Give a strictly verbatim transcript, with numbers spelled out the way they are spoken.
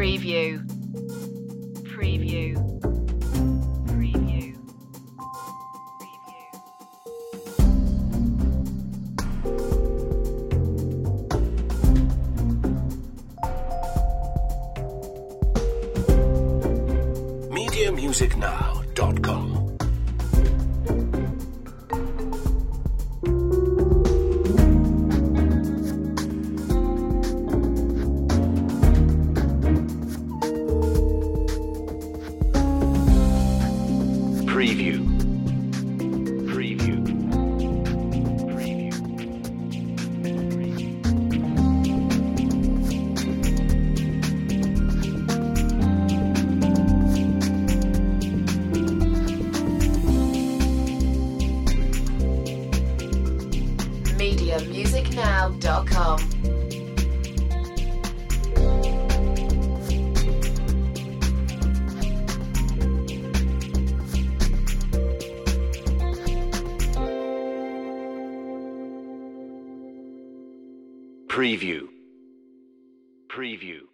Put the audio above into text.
Preview. Preview. Preview. media music now dot com. Preview. Preview. Preview. media music now dot com. Preview. Preview.